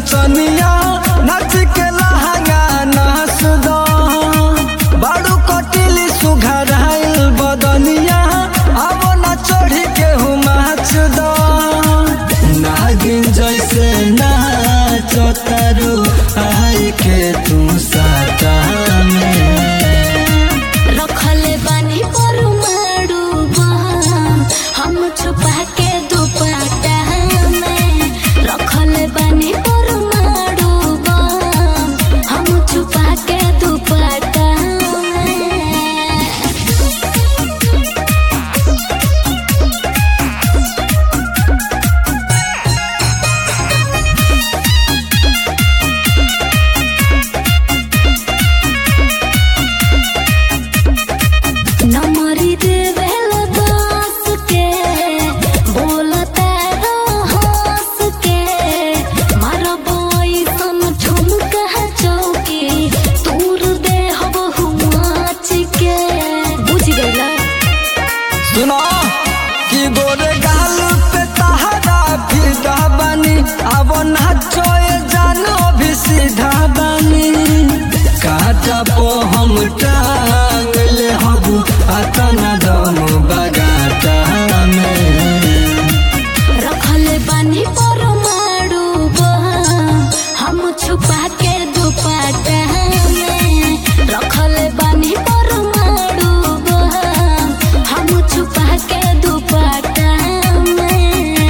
नचनिया नाच के लहंगा नाच दो बाड़ू कटिली सुघराइल बदनिया अब न चढ़ी के हुमाच दो नागिन जैसे नाच तारू आई के तू साटा में रखले बानी पर मारू हम छुपा के दुपट्टा में रखले बानी पर मारू हम छुपा के दुपट्टा नमरी देवेल दास के बोलता हंस के मारबई सन ठुमका चौकी तूर दे हबहु माच के बुझ गइला। सुनो कि गोरे गाल पे तहरा फिदा बनी अब नाचो जानो भी सीधा बनी काटा पो हम टांग ले हबू अतना दम बगाटा में रखले बानी पर मारू हम छुपा के दुपट्टा में रखले बानी पर मारू हम छुपा के दुपट्टा में।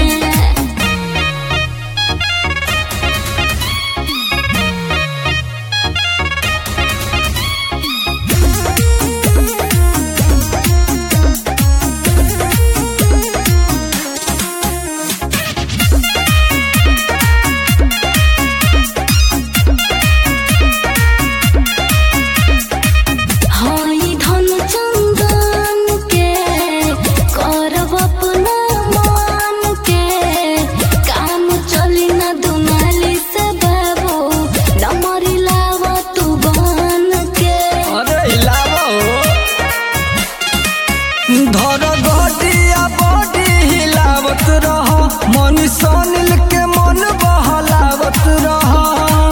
हई धन चंदन के करब अपना मान के काम चली न दुनाली से बाबू नमरी लाव तू बन के। अरे हिलावो धर घटिया बॉडी हिलावत रहो मन सोनिल के मन बहलावत रहो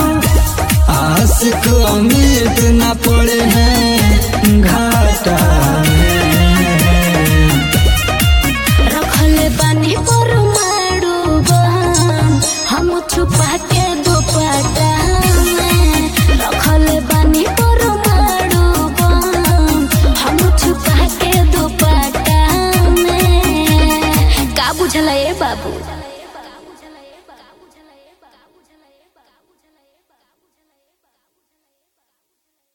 आशिक उम्मीद न पड़े हैं घाटा में रखले बानी पर मारू हम छुपा के दुपट्टा में रखले बानी पर मारू हम छुपा के दुपट्टा में का बुझला ए बाबू।